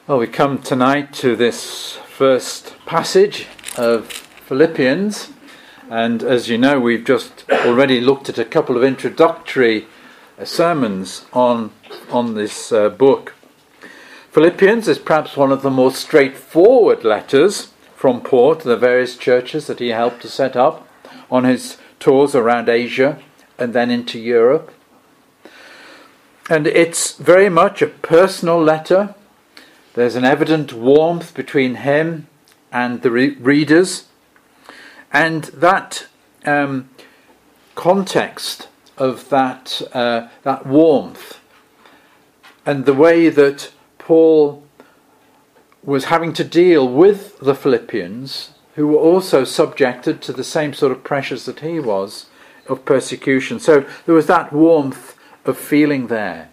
Well, we come tonight to this first passage of Philippians, and as you know, we've just already looked at a couple of introductory sermons on this book. Philippians is perhaps one of the more straightforward letters from Paul to the various churches that he helped to set up on his tours around Asia and then into Europe. And it's very much a personal letter. There's an evident warmth between him and the readers. And that context of that warmth and the way that Paul was having to deal with the Philippians, who were also subjected to the same sort of pressures that he was of persecution. So there was that warmth of feeling there.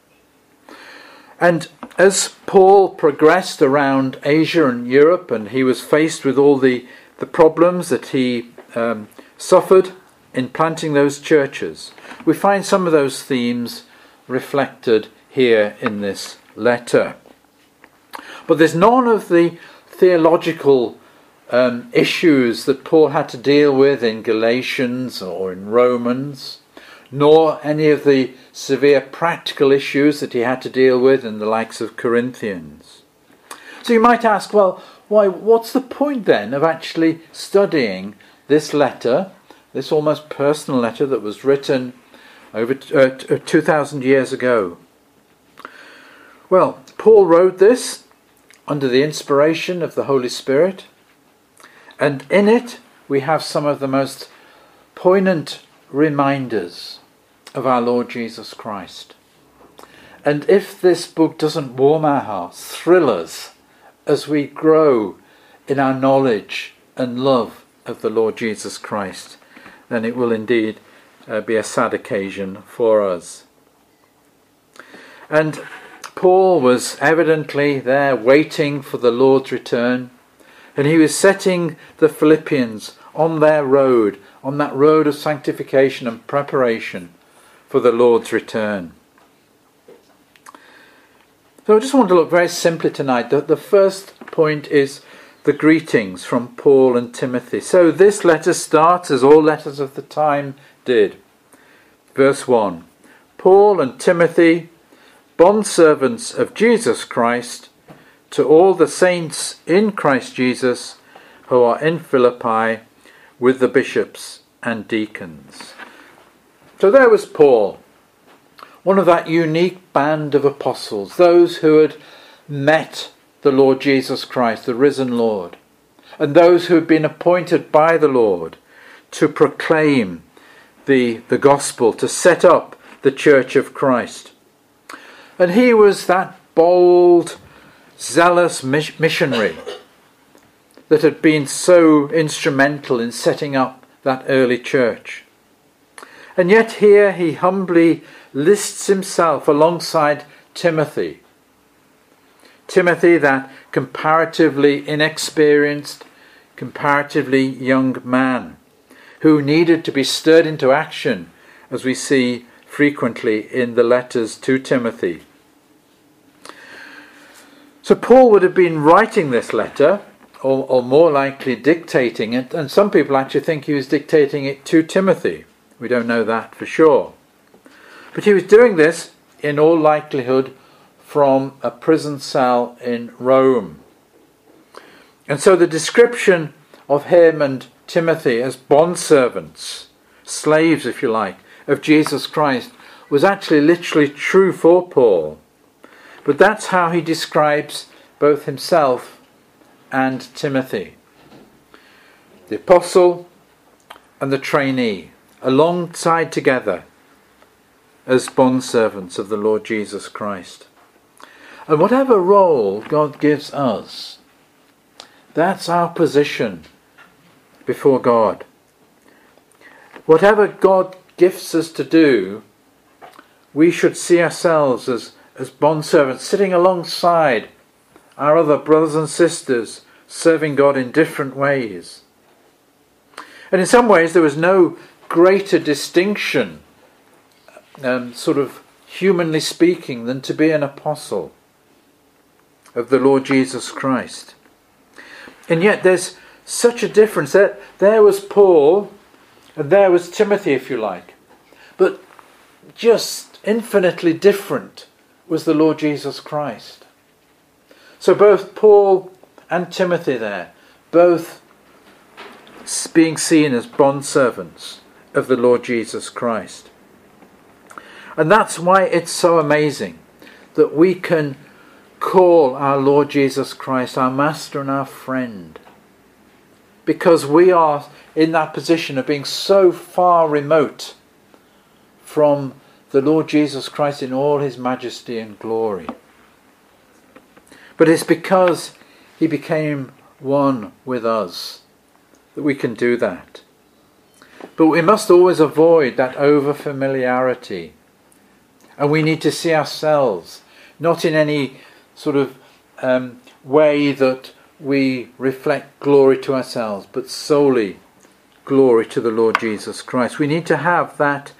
And as Paul progressed around Asia and Europe, and he was faced with all the problems that he suffered in planting those churches, we find some of those themes reflected here in this letter. But there's none of the theological issues that Paul had to deal with in Galatians or in Romans, nor any of the severe practical issues that he had to deal with in the likes of Corinthians. So you might ask, well, what's the point then of actually studying this letter, this almost personal letter that was written over 2,000 years ago? Well, Paul wrote this under the inspiration of the Holy Spirit, and in it we have some of the most poignant reminders of our Lord Jesus Christ. And if this book doesn't warm our hearts, thrill us as we grow in our knowledge and love of the Lord Jesus Christ, then it will indeed be a sad occasion for us. And Paul was evidently there waiting for the Lord's return, and he was setting the Philippians on their road, on that road of sanctification and preparation for the Lord's return. So I just want to look very simply tonight. The first point is the greetings from Paul and Timothy. So this letter starts as all letters of the time did. Verse 1. Paul and Timothy, bondservants of Jesus Christ, to all the saints in Christ Jesus who are in Philippi, with the bishops and deacons. So there was Paul, one of that unique band of apostles, those who had met the Lord Jesus Christ, the risen Lord, and those who had been appointed by the Lord to proclaim the gospel, to set up the church of Christ. And he was that bold, zealous missionary that had been so instrumental in setting up that early church. And yet here he humbly lists himself alongside Timothy. Timothy, that comparatively inexperienced, comparatively young man, who needed to be stirred into action, as we see frequently in the letters to Timothy. So Paul would have been writing this letter, or more likely dictating it, and some people actually think he was dictating it to Timothy. We don't know that for sure. But he was doing this, in all likelihood, from a prison cell in Rome. And so the description of him and Timothy as bondservants, slaves if you like, of Jesus Christ, was actually literally true for Paul. But that's how he describes both himself and Timothy. The apostle and the trainee, alongside together as bondservants of the Lord Jesus Christ. And whatever role God gives us, that's our position before God. Whatever God gifts us to do, we should see ourselves as bondservants, sitting alongside our other brothers and sisters, serving God in different ways. And in some ways there was no greater distinction, sort of humanly speaking, than to be an apostle. of the Lord Jesus Christ. And yet there's such a difference. There was Paul, and there was Timothy, if you like. But just infinitely different was the Lord Jesus Christ. So both Paul and Timothy there, both being seen as bondservants of the Lord Jesus Christ. And that's why it's so amazing that we can call our Lord Jesus Christ our Master and our friend. Because we are in that position of being so far remote from the Lord Jesus Christ in all his majesty and glory. But it's because he became one with us that we can do that. But we must always avoid that over-familiarity. And we need to see ourselves, not in any sort of way that we reflect glory to ourselves, but solely glory to the Lord Jesus Christ. We need to have that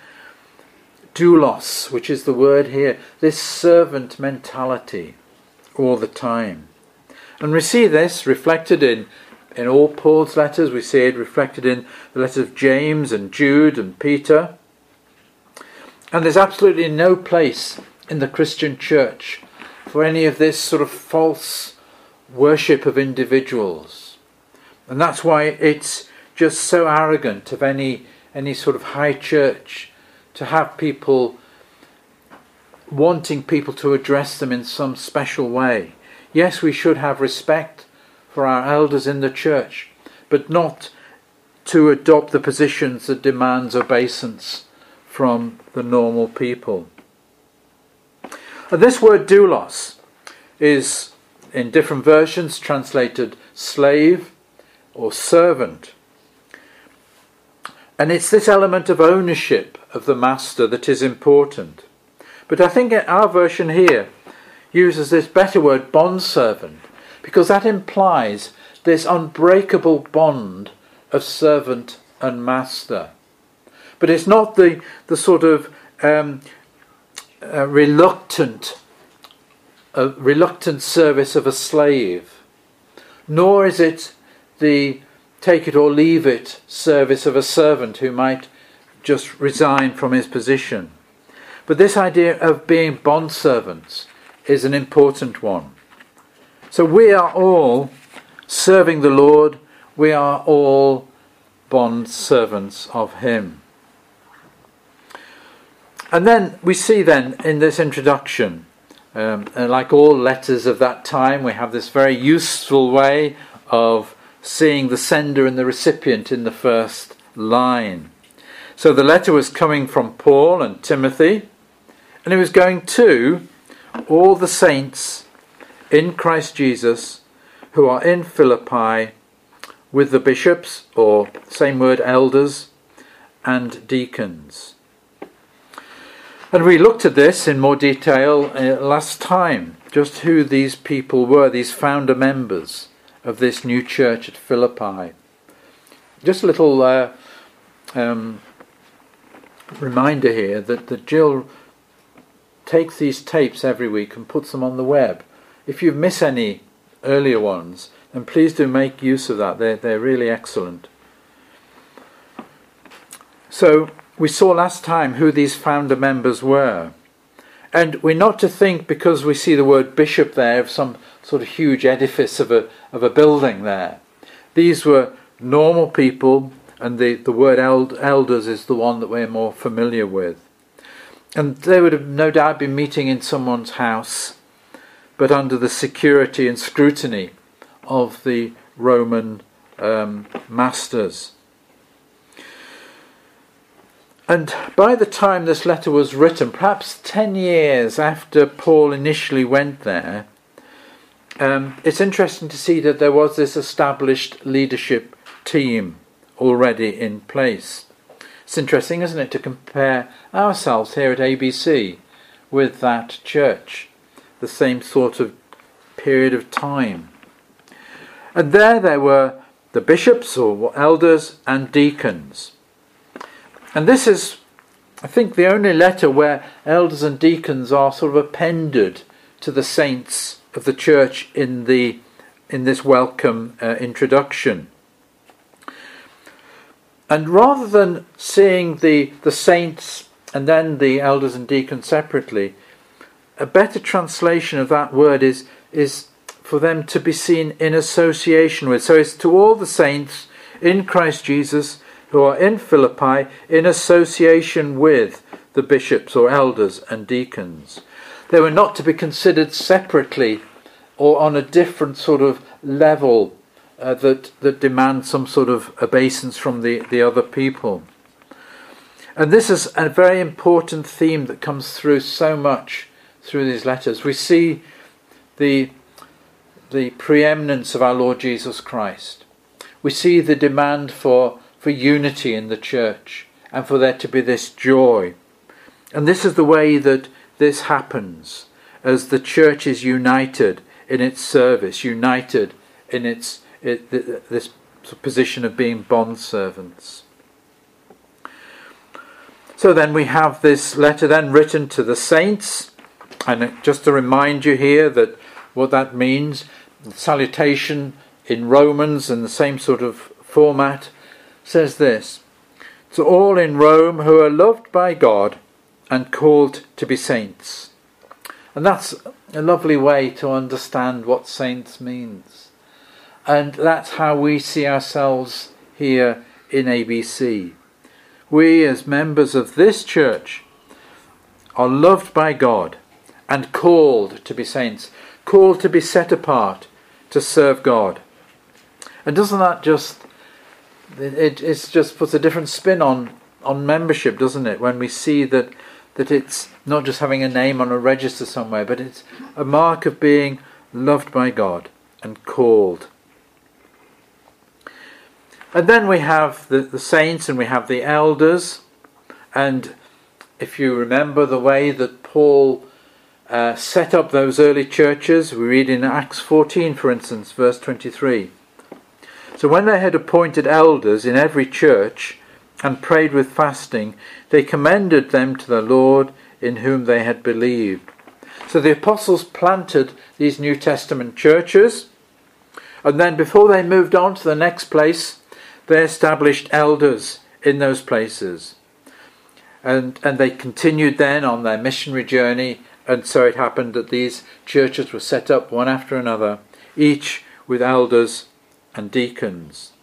doulos, which is the word here, this servant mentality all the time. And we see this reflected in all Paul's letters. We see it reflected in the letters of James and Jude and Peter. And there's absolutely no place in the Christian church for any of this sort of false worship of individuals. And that's why it's just so arrogant of any sort of high church to have people wanting people to address them in some special way. Yes, we should have respect for our elders in the church, but not to adopt the positions that demands obeisance from the normal people. And this word doulos is in different versions translated slave or servant. And it's this element of ownership of the master that is important. But I think our version here uses this better word, bondservant, because that implies this unbreakable bond of servant and master. But it's not the sort of reluctant service of a slave, nor is it the take it or leave it service of a servant who might just resign from his position. But this idea of being bondservants is an important one. So we are all serving the Lord, we are all bondservants of him. And then we see then in this introduction, like all letters of that time, we have this very useful way of seeing the sender and the recipient in the first line. So the letter was coming from Paul and Timothy, and it was going to all the saints in Christ Jesus who are in Philippi with the bishops, or same word, elders, and deacons. And we looked at this in more detail last time, just who these people were, these founder members of this new church at Philippi. Just a little reminder here that Jill takes these tapes every week and puts them on the web. If you miss any earlier ones, then please do make use of that. They're really excellent. So we saw last time who these founder members were. And we're not to think, because we see the word bishop there, of some sort of huge edifice of a building there. These were normal people, and the word elders is the one that we're more familiar with. And they would have no doubt been meeting in someone's house, but under the security and scrutiny of the Roman masters. And by the time this letter was written, perhaps 10 years after Paul initially went there, it's interesting to see that there was this established leadership team already in place. It's interesting, isn't it, to compare ourselves here at ABC with that church, the same sort of period of time. And there were the bishops or elders and deacons. And this is, I think, the only letter where elders and deacons are sort of appended to the saints of the church in this welcome introduction. And rather than seeing the saints and then the elders and deacons separately, a better translation of that word is for them to be seen in association with. So it's to all the saints in Christ Jesus who are in Philippi in association with the bishops or elders and deacons. They were not to be considered separately or on a different sort of level that demand some sort of obeisance from the other people. And this is a very important theme that comes through so much through these letters. We see the preeminence of our Lord Jesus Christ. We see the demand for unity in the church and for there to be this joy. And this is the way that this happens, as the church is united in its service, united in this position of being bondservants. So then we have this letter then written to the saints, and just to remind you here that what that means, the salutation in Romans in the same sort of format says this: to all in Rome who are loved by God and called to be saints. And that's a lovely way to understand what saints means. And that's how we see ourselves here in ABC. We as members of this church are loved by God and called to be saints, called to be set apart to serve God. And doesn't that just puts a different spin on membership, doesn't it? When we see that it's not just having a name on a register somewhere, but it's a mark of being loved by God and called. And then we have the saints and we have the elders. And if you remember the way that Paul set up those early churches, we read in Acts 14, for instance, verse 23. So when they had appointed elders in every church and prayed with fasting, they commended them to the Lord in whom they had believed. So the apostles planted these New Testament churches, and then before they moved on to the next place, they established elders in those places. And they continued then on their missionary journey, and so it happened that these churches were set up one after another, each with elders and deacons.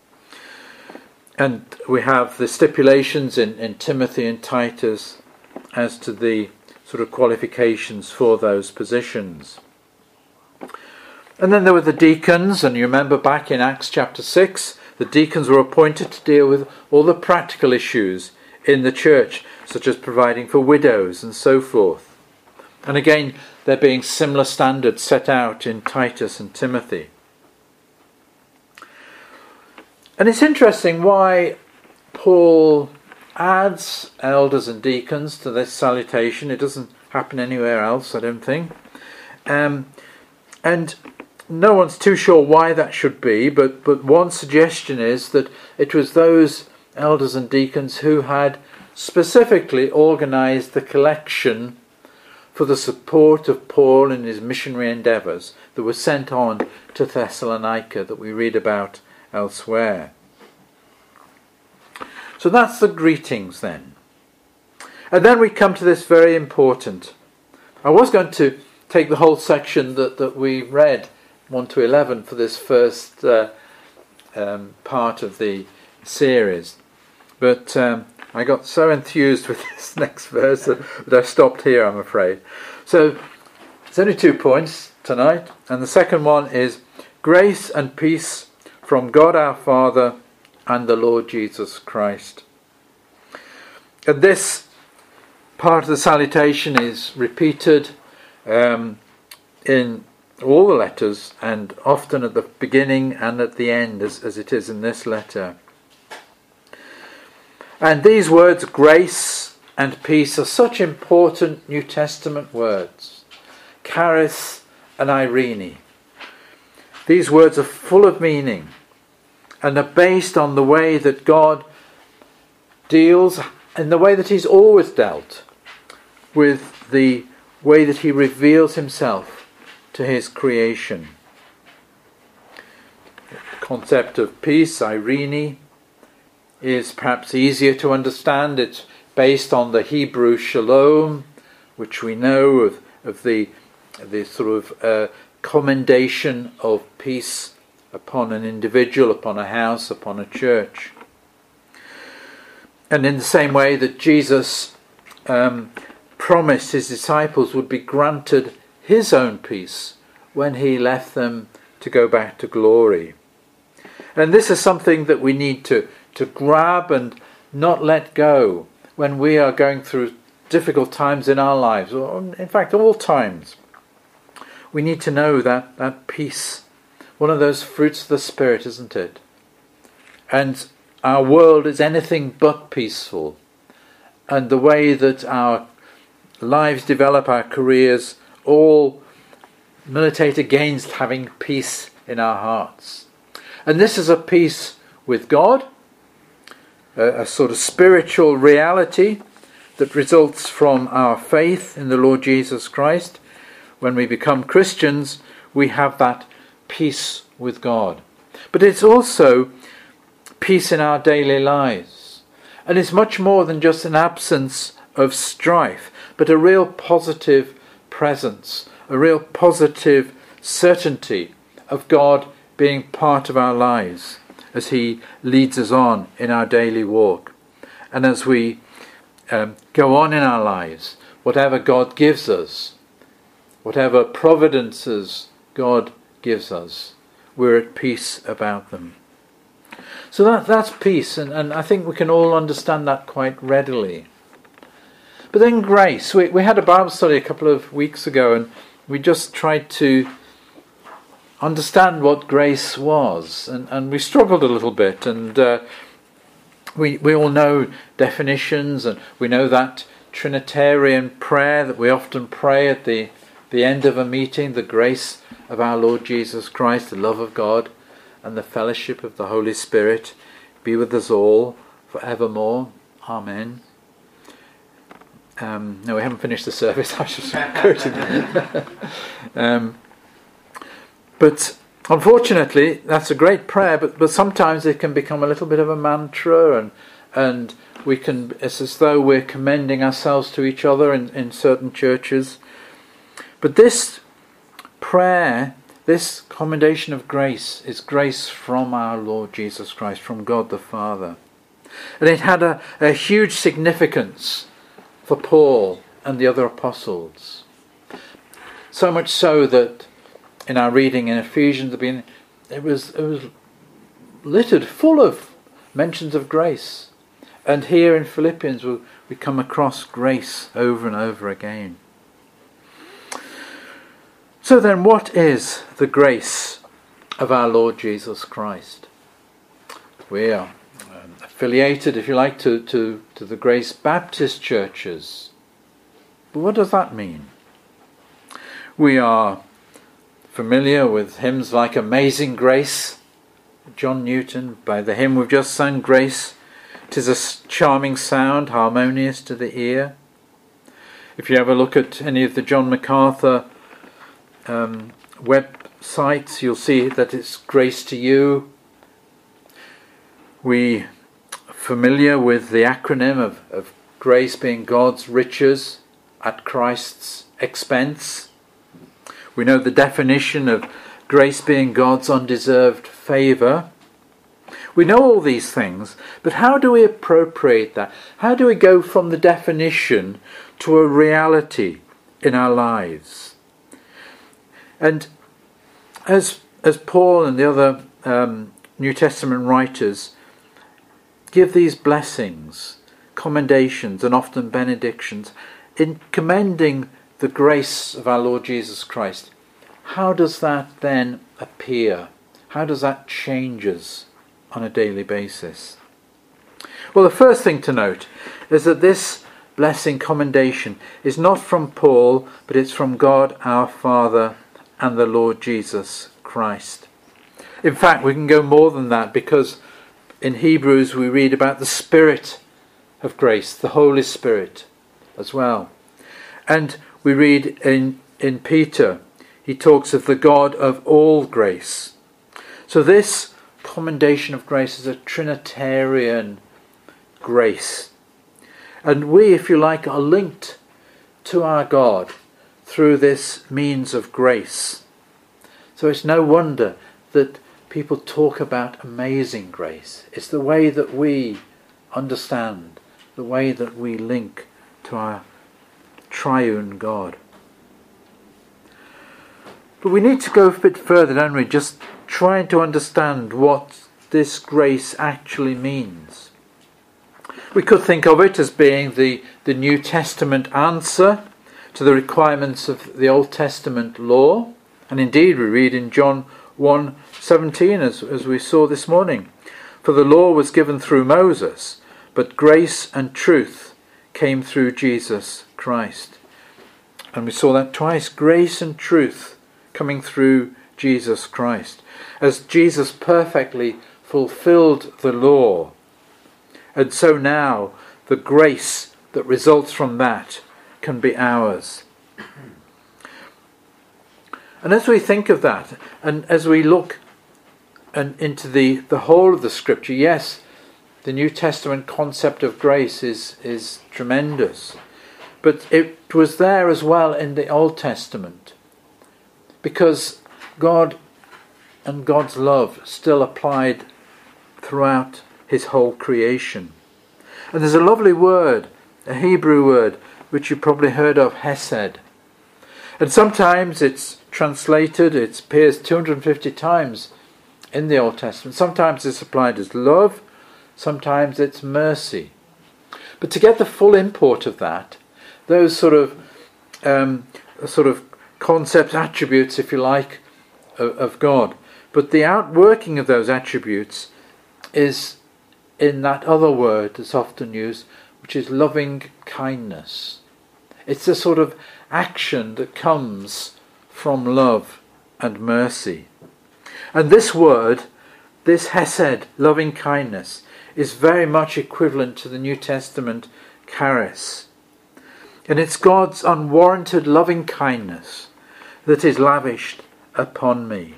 And we have the stipulations in Timothy and Titus as to the sort of qualifications for those positions. And then there were the deacons, and you remember back in Acts chapter 6, the deacons were appointed to deal with all the practical issues in the church, such as providing for widows and so forth. And again, there being similar standards set out in Titus and Timothy. And it's interesting why Paul adds elders and deacons to this salutation. It doesn't happen anywhere else, I don't think. And no one's too sure why that should be, but one suggestion is that it was those elders and deacons who had specifically organised the collection for the support of Paul in his missionary endeavours that were sent on to Thessalonica that we read about elsewhere. So that's the greetings then. And then we come to this very important. I was going to take the whole section that we read, 1 to 11, for this first part of the series. But I got so enthused with this next verse that I stopped here, I'm afraid. So it's only 2 points tonight. And the second one is grace and peace from God our Father and the Lord Jesus Christ. And this part of the salutation is repeated in all the letters, and often at the beginning and at the end, as it is in this letter. And these words, grace and peace, are such important New Testament words. Charis and Irene. These words are full of meaning and are based on the way that God deals, in the way that he's always dealt with the way that he reveals himself to his creation. The concept of peace, Irene, is perhaps easier to understand. It's based on the Hebrew shalom, which we know of the sort of commendation of peace upon an individual, upon a house, upon a church. And in the same way that Jesus promised his disciples would be granted his own peace when he left them to go back to glory. And this is something that we need to grab and not let go when we are going through difficult times in our lives, or in fact all times. We need to know that peace, one of those fruits of the Spirit, isn't it? And our world is anything but peaceful. And the way that our lives develop, our careers, all militate against having peace in our hearts. And this is a peace with God, a sort of spiritual reality that results from our faith in the Lord Jesus Christ. When we become Christians, we have that peace with God. But it's also peace in our daily lives. And it's much more than just an absence of strife, but a real positive presence, a real positive certainty of God being part of our lives as he leads us on in our daily walk. And as we go on in our lives, whatever God gives us, whatever providences God gives us, we're at peace about them. So that's peace, and I think we can all understand that quite readily. But then grace. We had a Bible study a couple of weeks ago, and we just tried to understand what grace was, and we struggled a little bit, and we all know definitions, and we know that Trinitarian prayer that we often pray at the end of a meeting, the grace of our Lord Jesus Christ, the love of God, and the fellowship of the Holy Spirit be with us all forevermore. Amen. No, we haven't finished the service. I should go to but unfortunately, that's a great prayer, but sometimes it can become a little bit of a mantra, and it's as though we're commending ourselves to each other in certain churches. But this prayer, this commendation of grace, is grace from our Lord Jesus Christ, from God the Father. And it had a huge significance for Paul and the other apostles. So much so that in our reading in Ephesians, it was littered full of mentions of grace. And here in Philippians we come across grace over and over again. So then, what is the grace of our Lord Jesus Christ? We are affiliated, if you like, to the Grace Baptist churches. But what does that mean? We are familiar with hymns like Amazing Grace, John Newton, by the hymn we've just sung, Grace. 'Tis a charming sound, harmonious to the ear. If you ever look at any of the John MacArthur websites, you'll see that it's Grace to You. We are familiar with the acronym of grace being God's riches at Christ's expense. We know the definition of grace being God's undeserved favour. We know all these things, but how do we appropriate that? How do we go from the definition to a reality in our lives? And as Paul and the other New Testament writers give these blessings, commendations, and often benedictions, in commending the grace of our Lord Jesus Christ, how does that then appear? How does that change us on a daily basis? Well, the first thing to note is that this blessing, commendation, is not from Paul, but it's from God our Father and the Lord Jesus Christ. In fact, we can go more than that, because in Hebrews we read about the Spirit of grace, the Holy Spirit as well. And we read in Peter, he talks of the God of all grace. So this commendation of grace is a Trinitarian grace. And we, if you like, are linked to our God through this means of grace. So it's no wonder that people talk about amazing grace. It's the way that we understand, the way that we link to our triune God. But we need to go a bit further, don't we? Just trying to understand what this grace actually means. We could think of it as being the New Testament answer to the requirements of the Old Testament law. And indeed we read in John 1:17 as we saw this morning, "For the law was given through Moses, but grace and truth came through Jesus Christ." And we saw that twice, grace and truth coming through Jesus Christ, as Jesus perfectly fulfilled the law. And so now the grace that results from that can be ours. And as we think of that, and as we look into the whole of the Scripture, yes, the New Testament concept of grace is tremendous. But it was there as well in the Old Testament, because God and God's love still applied throughout his whole creation. And there's a lovely word, a Hebrew word, which you probably heard of, hesed. And sometimes it's translated, it appears 250 times in the Old Testament. Sometimes it's applied as love, sometimes it's mercy. But to get the full import of that, those sort of concepts, attributes, if you like, of God. But the outworking of those attributes is in that other word that's often used, which is loving kindness. It's a sort of action that comes from love and mercy. And this word, this hesed, loving kindness, is very much equivalent to the New Testament charis. And it's God's unwarranted loving kindness that is lavished upon me.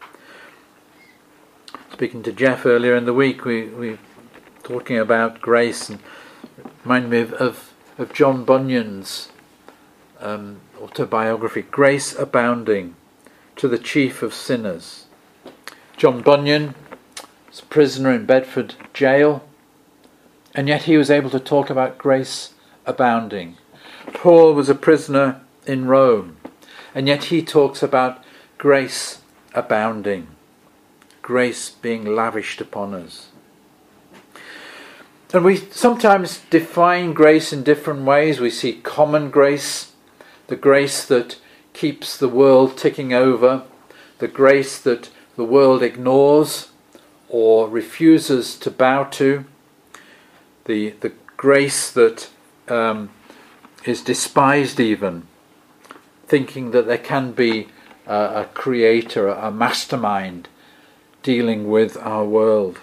Speaking to Jeff earlier in the week, we were talking about grace, and it reminded me of John Bunyan's autobiography, Grace Abounding to the Chief of Sinners. John Bunyan was a prisoner in Bedford jail, and yet he was able to talk about grace abounding. Paul was a prisoner in Rome, and yet he talks about grace abounding, grace being lavished upon us. And we sometimes define grace in different ways. We see common grace, the grace that keeps the world ticking over, the grace that the world ignores or refuses to bow to, the grace that is despised even, thinking that there can be a creator, a mastermind dealing with our world.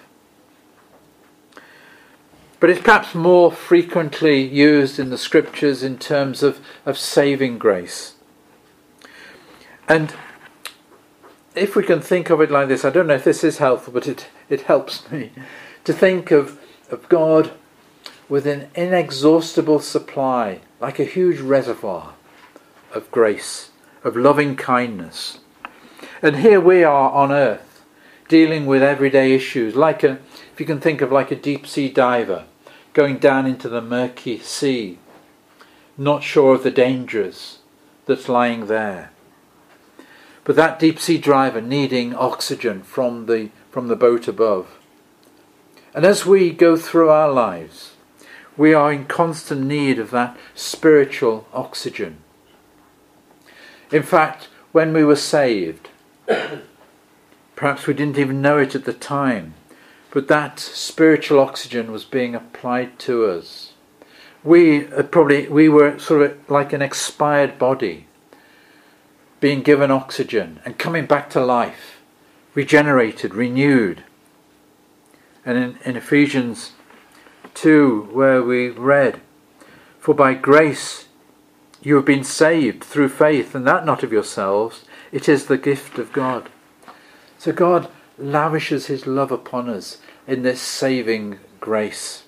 But it's perhaps more frequently used in the Scriptures in terms of saving grace. And if we can think of it like this, I don't know if this is helpful, but it helps me to think of God with an inexhaustible supply, like a huge reservoir of grace, of loving kindness. And here we are on earth, dealing with everyday issues, if you can think of like a deep sea diver, going down into the murky sea, not sure of the dangers that's lying there. But that deep sea diver needing oxygen from the boat above. And as we go through our lives, we are in constant need of that spiritual oxygen. In fact, when we were saved, perhaps we didn't even know it at the time, but that spiritual oxygen was being applied to us. We were sort of like an expired body, being given oxygen and coming back to life, regenerated, renewed. And in Ephesians 2, where we read, "For by grace You have been saved through faith, and that not of yourselves. It is the gift of God. So God lavishes his love upon us in this saving grace.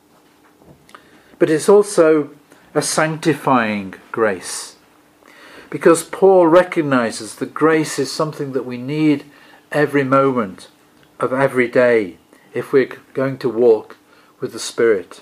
But it's also a sanctifying grace, because Paul recognizes that grace is something that we need every moment of every day if we're going to walk with the Spirit.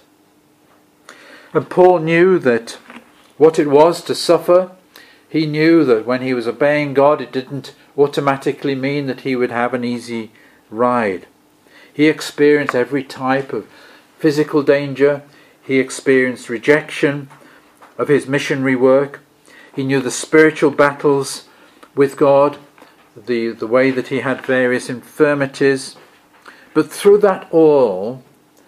And Paul knew that what it was to suffer. He knew that when he was obeying God, it didn't automatically mean that he would have an easy ride. He experienced every type of physical danger. He experienced rejection of his missionary work. He knew the spiritual battles with God, the way that he had various infirmities. But through that all,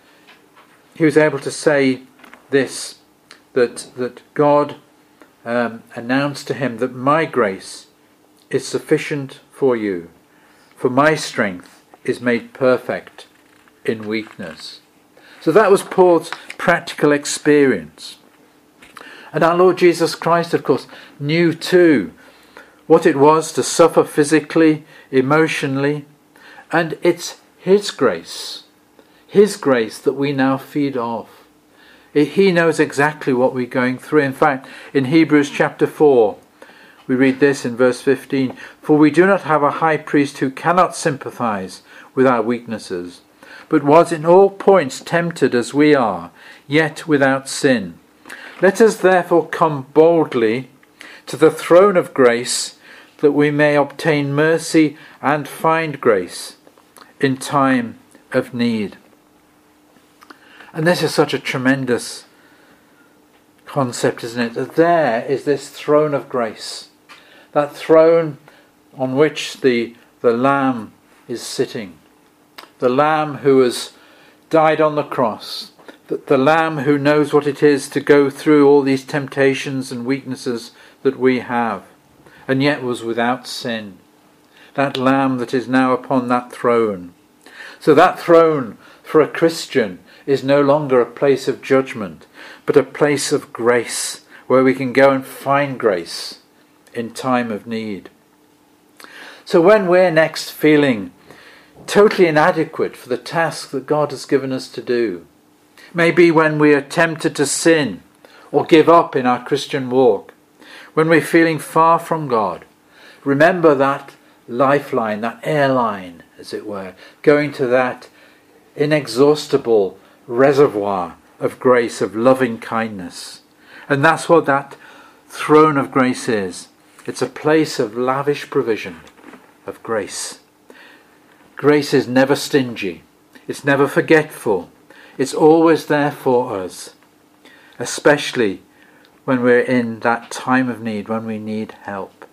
he was able to say this, that God announced to him that my grace is sufficient for you, for my strength is made perfect in weakness. So that was Paul's practical experience. And our Lord Jesus Christ, of course, knew too what it was to suffer physically, emotionally, and it's his grace that we now feed off. He knows exactly what we're going through. In fact, in Hebrews chapter 4, we read this in verse 15, "For we do not have a high priest who cannot sympathize with our weaknesses, but was in all points tempted as we are, yet without sin. Let us therefore come boldly to the throne of grace, that we may obtain mercy and find grace in time of need." And this is such a tremendous concept, isn't it? That there is this throne of grace, that throne on which the Lamb is sitting, the Lamb who has died on the cross, the Lamb who knows what it is to go through all these temptations and weaknesses that we have, and yet was without sin. That Lamb that is now upon that throne. So that throne for a Christian is no longer a place of judgment, but a place of grace, where we can go and find grace in time of need. So when we're next feeling totally inadequate for the task that God has given us to do, maybe when we are tempted to sin or give up in our Christian walk, when we're feeling far from God, remember that lifeline, that airline, as it were, going to that inexhaustible reservoir of grace, of loving kindness. And that's what that throne of grace is. It's a place of lavish provision of grace. Grace is never stingy. It's never forgetful. It's always there for us, especially when we're in that time of need, when we need help.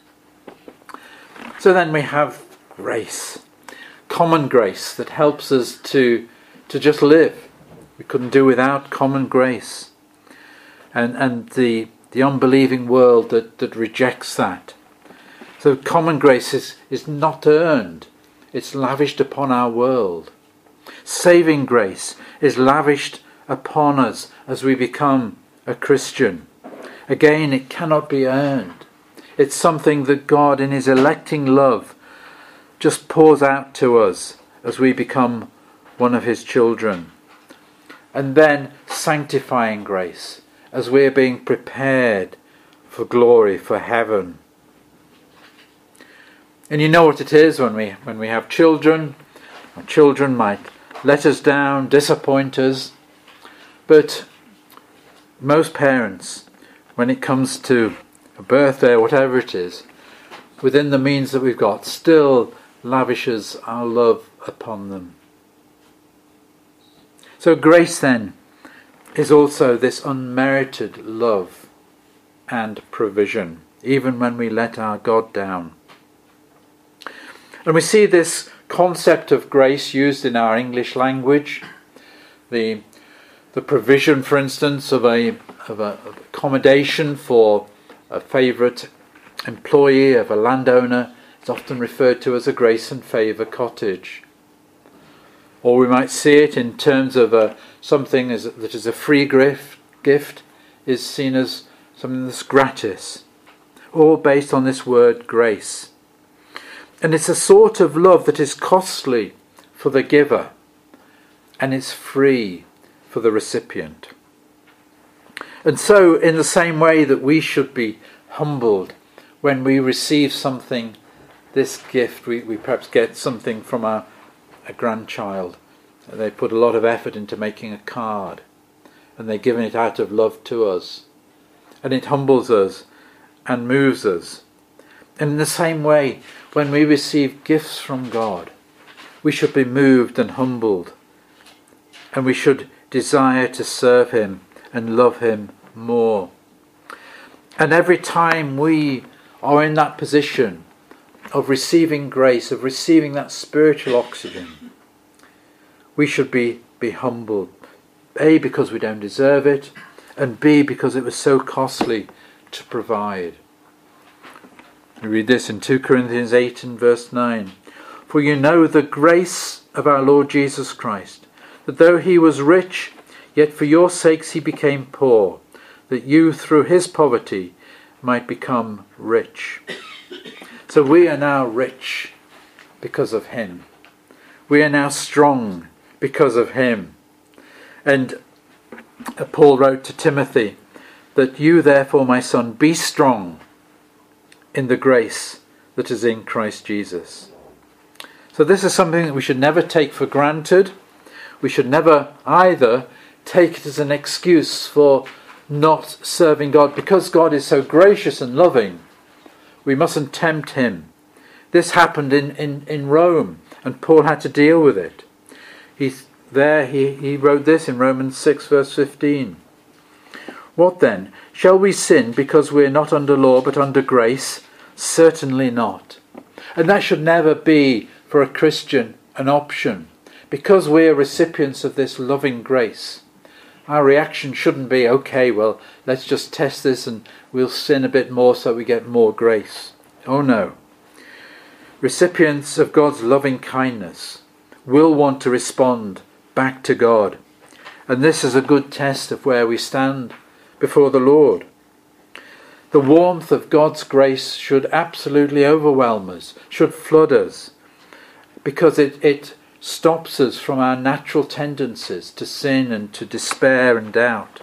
So then we have grace, common grace that helps us to just live. We couldn't do without common grace. And the unbelieving world that rejects that. So common grace is not earned. It's lavished upon our world. Saving grace is lavished upon us as we become a Christian. Again, it cannot be earned. It's something that God in his electing love just pours out to us as we become one of his children. And then sanctifying grace as we're being prepared for glory, for heaven. And you know what it is when we have children. Our children might let us down, disappoint us. But most parents, when it comes to a birthday or whatever it is, within the means that we've got, still lavishes our love upon them. So grace then is also this unmerited love and provision, even when we let our God down. And we see this concept of grace used in our English language. The provision, for instance, of accommodation for a favourite employee of a landowner is often referred to as a grace and favour cottage. Or we might see it in terms of something that is a free gift is seen as something that's gratis, all based on this word grace. And it's a sort of love that is costly for the giver and it's free for the recipient. And so, in the same way that we should be humbled when we receive something, this gift, we perhaps get something from a grandchild. They put a lot of effort into making a card, and they're giving it out of love to us. And it humbles us and moves us. And in the same way, when we receive gifts from God, we should be moved and humbled. And we should desire to serve him and love him more. And every time we are in that position of receiving grace, of receiving that spiritual oxygen, we should be humbled. A, because we don't deserve it, and B, because it was so costly to provide. We read this in 2 Corinthians 8 and verse 9. For you know the grace of our Lord Jesus Christ, that though he was rich, yet for your sakes he became poor, that you through his poverty might become rich. So we are now rich because of him. We are now strong because of him. And Paul wrote to Timothy that you therefore, my son, be strong in the grace that is in Christ Jesus. So this is something that we should never take for granted. We should never either take it as an excuse for not serving God. Because God is so gracious and loving, we mustn't tempt him. This happened in Rome, and Paul had to deal with it. He wrote this in Romans 6 verse 15. What then? Shall we sin because we are not under law but under grace? Certainly not. And that should never be for a Christian an option. Because we are recipients of this loving grace, our reaction shouldn't be, okay, well, let's just test this and we'll sin a bit more so we get more grace. Oh no. Recipients of God's loving kindness will want to respond back to God. And this is a good test of where we stand before the Lord. The warmth of God's grace should absolutely overwhelm us, should flood us, because it stops us from our natural tendencies to sin and to despair and doubt.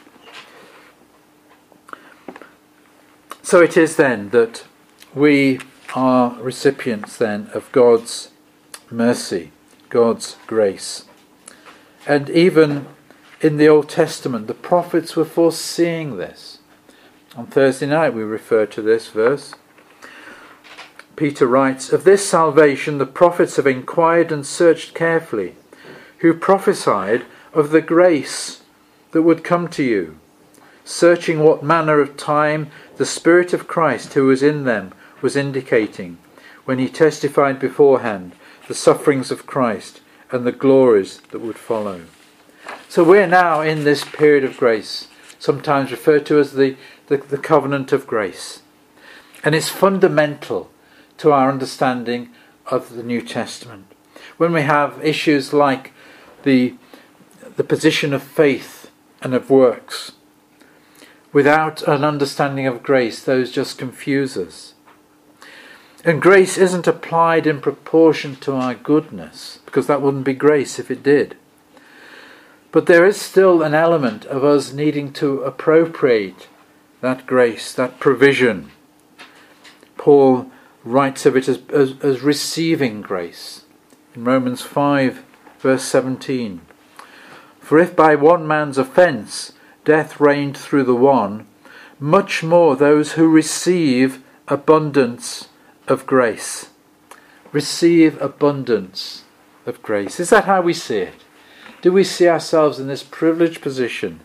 So it is then that we are recipients then of God's mercy, God's grace. And even in the Old Testament, the prophets were foreseeing this. On Thursday night we referred to this verse. Peter writes, of this salvation the prophets have inquired and searched carefully, who prophesied of the grace that would come to you, searching what manner of time the Spirit of Christ who was in them was indicating, when he testified beforehand the sufferings of Christ and the glories that would follow. So we're now in this period of grace, sometimes referred to as the covenant of grace. And it's fundamental to our understanding of the New Testament. When we have issues like the position of faith and of works, without an understanding of grace, those just confuse us. And grace isn't applied in proportion to our goodness, because that wouldn't be grace if it did. But there is still an element of us needing to appropriate that grace, that provision. Paul writes of it as receiving grace. In Romans 5, verse 17. For if by one man's offence death reigned through the one, much more those who receive abundance of grace. Receive abundance of grace. Is that how we see it? Do we see ourselves in this privileged position?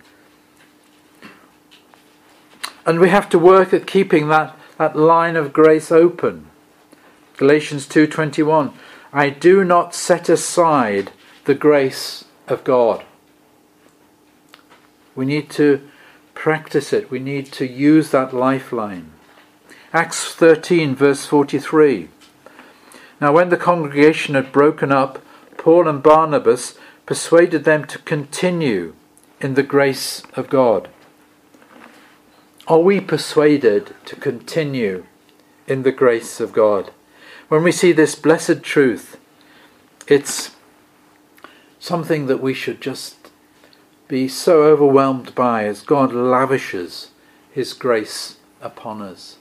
And we have to work at keeping that line of grace open. Galatians 2:21, I do not set aside the grace of God. We need to practice it. We need to use that lifeline. Acts 13 verse 43. Now when the congregation had broken up, Paul and Barnabas persuaded them to continue in the grace of God. Are we persuaded to continue in the grace of God? When we see this blessed truth, it's something that we should just be so overwhelmed by as God lavishes his grace upon us.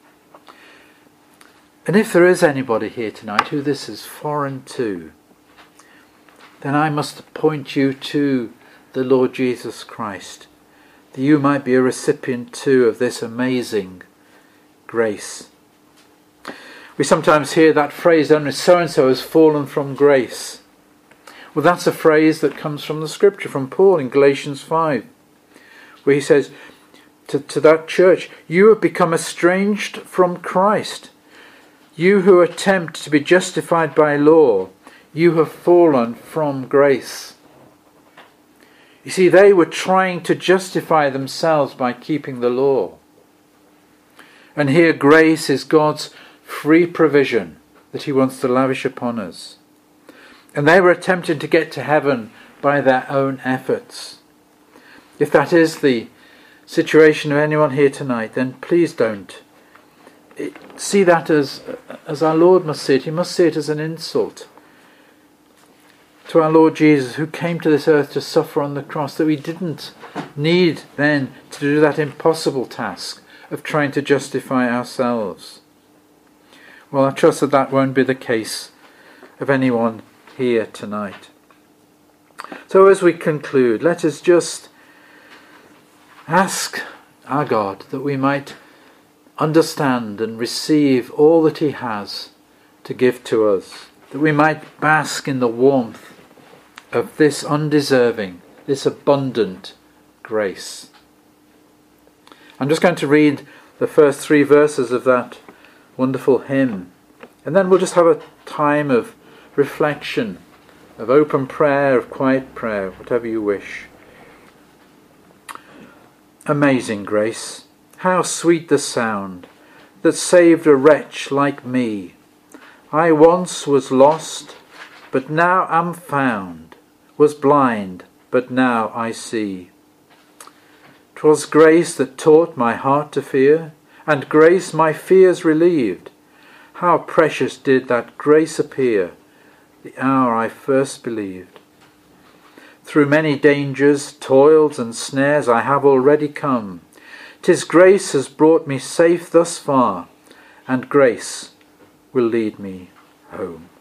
And if there is anybody here tonight who this is foreign to, then I must point you to the Lord Jesus Christ, that you might be a recipient too of this amazing grace. We sometimes hear that phrase, don't we? So-and-so has fallen from grace. Well, that's a phrase that comes from the scripture, from Paul in Galatians 5, where he says to that church, you have become estranged from Christ. You who attempt to be justified by law, you have fallen from grace. You see, they were trying to justify themselves by keeping the law. And here grace is God's free provision that he wants to lavish upon us. And they were attempting to get to heaven by their own efforts. If that is the situation of anyone here tonight, then please don't see that as our Lord must see it. He must see it as an insult to our Lord Jesus, who came to this earth to suffer on the cross, that we didn't need then to do that impossible task of trying to justify ourselves. Well, I trust that that won't be the case of anyone here tonight. So as we conclude, let us just ask our God that we might understand and receive all that he has to give to us, that we might bask in the warmth of this undeserving, this abundant grace. I'm just going to read the first 3 verses of that wonderful hymn, and then we'll just have a time of reflection, of open prayer, of quiet prayer, whatever you wish. Amazing grace, how sweet the sound that saved a wretch like me. I once was lost, but now am found, was blind, but now I see. 'Twas grace that taught my heart to fear, and grace my fears relieved. How precious did that grace appear, the hour I first believed. Through many dangers, toils and snares I have already come. 'Tis grace has brought me safe thus far, and grace will lead me home.